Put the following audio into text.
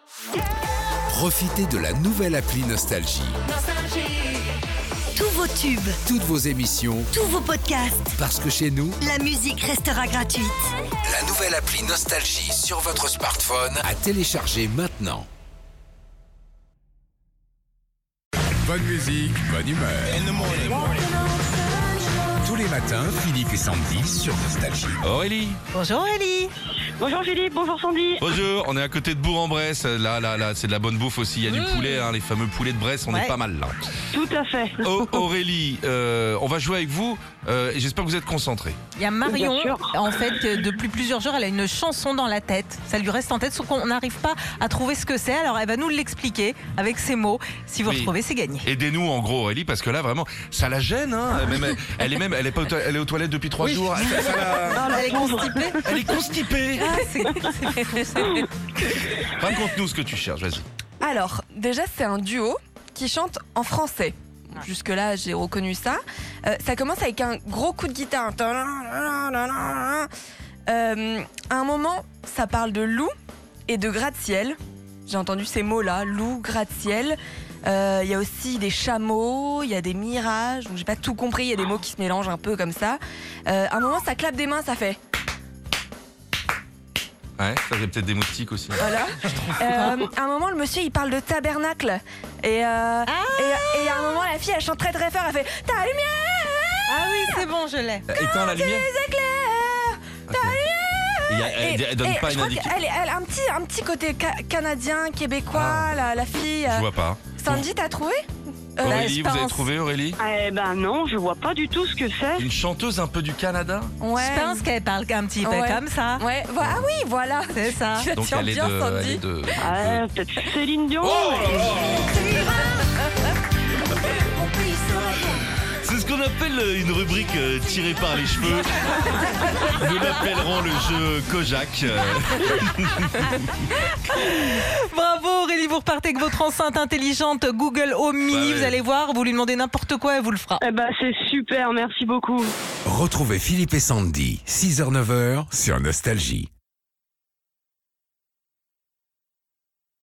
Profitez de la nouvelle appli Nostalgie. Tous vos tubes, Toutes vos émissions, tous vos podcasts, parce que chez nous, la musique restera gratuite. la nouvelle appli Nostalgie sur votre smartphone à télécharger maintenant. Bonne musique, bonne humeur. Tous les matins, Philippe et Sandy sur Nostalgie. Aurélie. Bonjour Ellie. Bonjour Philippe, bonjour Sandy. Bonjour, on est à côté de Bourg-en-Bresse. Là, c'est de la bonne bouffe aussi. Il y a du poulet, les fameux poulets de Bresse, on est pas mal là. Tout à fait. Aurélie, on va jouer avec vous et j'espère que vous êtes concentrés. Il y a Marion, Bien sûr. en fait, depuis plusieurs jours, elle a une chanson dans la tête. Ça lui reste en tête, sauf qu'on n'arrive pas à trouver ce que c'est. Alors, elle va nous l'expliquer avec ses mots. Si vous Oui. retrouvez, c'est gagné. Aidez-nous en gros Aurélie, parce que là vraiment, ça la gêne. Hein. Elle est aux toilettes depuis 3 jours. Elle est constipée. Elle est constipée. Ah, c'est fou, ça. Raconte-nous ce que tu cherches, vas-y. Alors, déjà, c'est un duo qui chante en français. Jusque-là, j'ai reconnu ça. Ça commence avec un gros coup de guitare. À un moment, ça parle de loup et de gratte-ciel. J'ai entendu ces mots-là, loup, gratte-ciel. Il y a aussi des chameaux, il y a des mirages. Donc, j'ai pas tout compris, il y a des mots qui se mélangent un peu comme ça. À un moment, ça clappe des mains, ça fait... Ouais, ça j'ai peut-être des moustiques aussi. Voilà. À un moment, le monsieur, il parle de tabernacle. Et à un moment, la fille, elle chante très très fort. Elle fait « Ta lumière, Ah oui, c'est bon, je l'ai. Éteins la lumière. éclaire, ta lumière !» Elle donne pas je une crois indication. qu'elle a un petit côté canadien, québécois, la fille. Je vois pas. Sandy, t'as trouvé Aurélie, vous avez pense. trouvé Aurélie? Eh ben non, je vois pas du tout ce que c'est. Une chanteuse un peu du Canada? Ouais. Je pense qu'elle parle un petit peu Ouais. comme ça. Ouais, ah oui, voilà. C'est ça. Tu Donc tiens elle est bien, de... Sandy. Peut-être Céline Dion. Oh là là! C'est ce qu'on appelle une rubrique tirée par les cheveux. Nous l'appellerons le jeu Kojak. Bravo Aurélie, vous repartez avec votre enceinte intelligente Google Home Mini. Bah ouais. Vous allez voir, vous lui demandez n'importe quoi, elle vous le fera. Eh ben c'est super, merci beaucoup. Retrouvez Philippe et Sandy, 6h-9h sur Nostalgie.